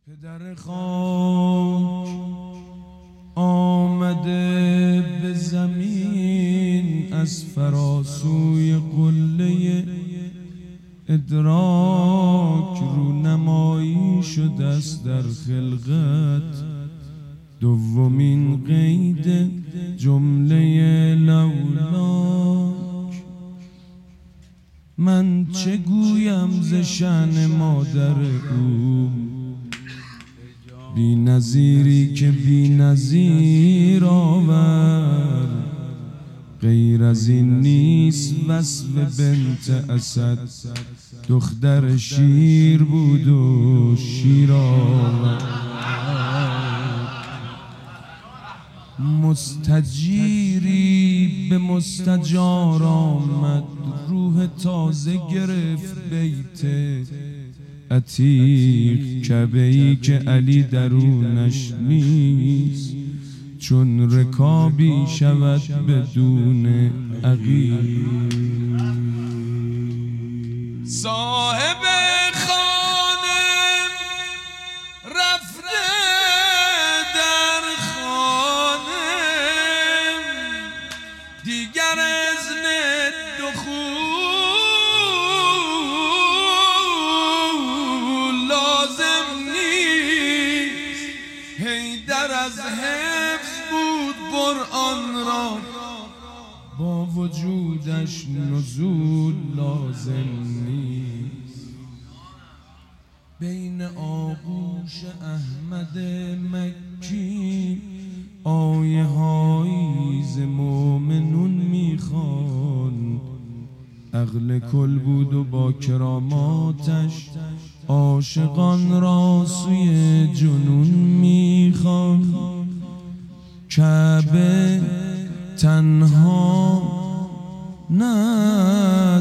پدر خاک آمده به زمین، از فراسوی قله ادراک رونمایی شده است در خلقت. دومین قید جمله لولاک. من چه گویم ز شأن مادر او، بی نظیری که بی نظیر آورد. غیر از این نیست وصف بنت اسد، دختر شیر بود و شیر آورد. مستجیری به مستجار آمد، روح تازه گرفت بیت عتیق. کعبه‌ای که علی درونش نیست، چون رکابی شود بدون عقیق. صاحب خانه رفته در خانه، دیگر اذن دخول لازم نیست. حیدر از حفظ بود قرآن را، با وجودش نزول لازم نیست. بین آغوش احمد مکی آیه هایی ز مومنون میخواند. عقل کل بود و با کراماتش عاشقان را سوی جنون میخواند. کعبه تنها نه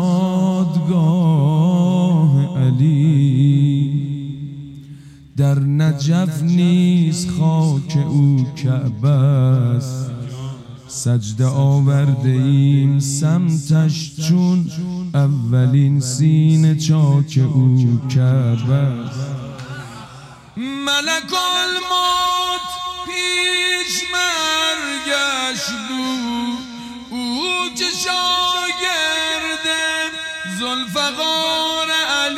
زادگاه علی، در نجف نیز خاک او کعبه است. سجده آورده ایم سمتش، چون اولین سینه چاک او کعبه است. ملک الموت پیش مرگش بود، او که شاگرد ذوالفقار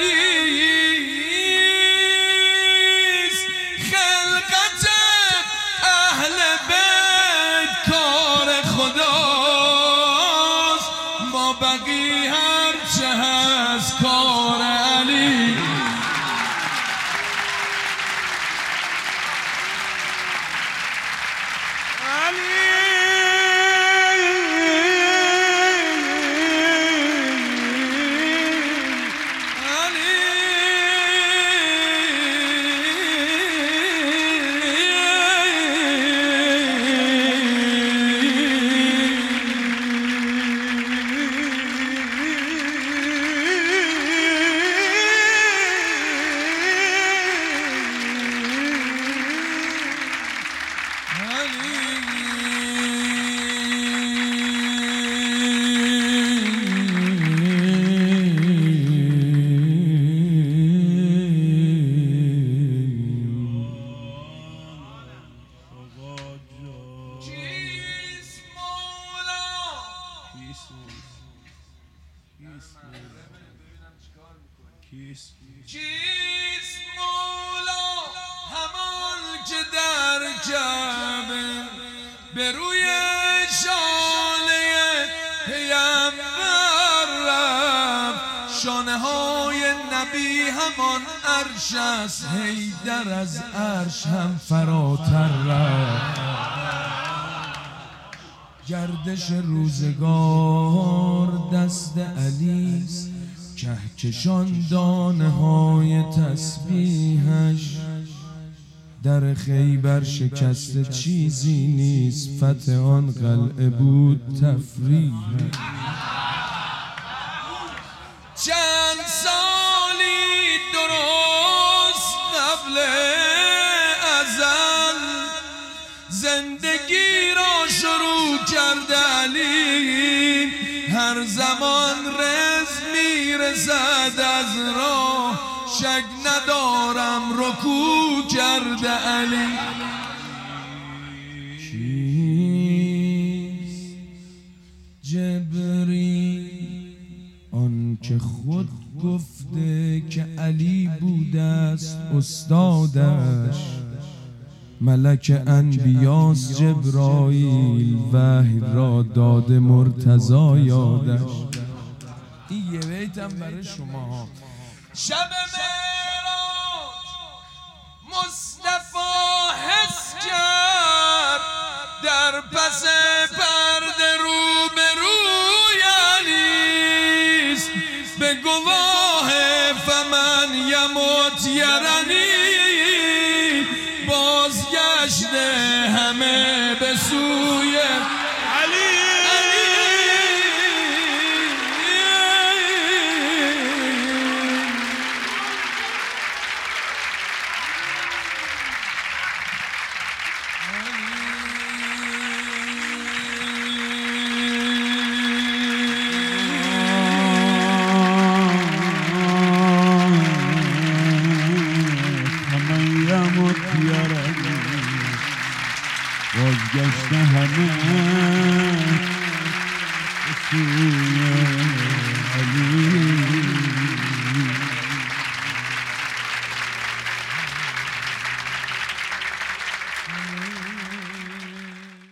علیست. خلقت اهل بیت کار خداست، ما بقی هرچه هست کار علی. کیست مولا؟ همان که در کعبه به روی شانه پیامبر رفت. شانه های نبی همان عرش است، حیدر از عرش هم فراتر رفت. گردش روزگار دست علیست، کهکشان دانه های تسبیحش. در خیبر شکست چیزی نیست، فتح آن قلعه بود تفریح. چند سالی درست قبل ازل زندگی را شروع کرد علی. هر زمان رزق میرسد از راه، شک ندارم رکوع کرده علی. کیست جبریل آن که خود گفته که علی بوده است استادش، ملک انبیاس جبرائیل وحی را داده مرتضی یادش. این یه بیتم برای شما. شب معراج مصطفی حس کرد در پس پرده روبروی علیست، به گواه فمن یموت یرنی بازگشته همه به سوی علی. بازگشته همه به سوی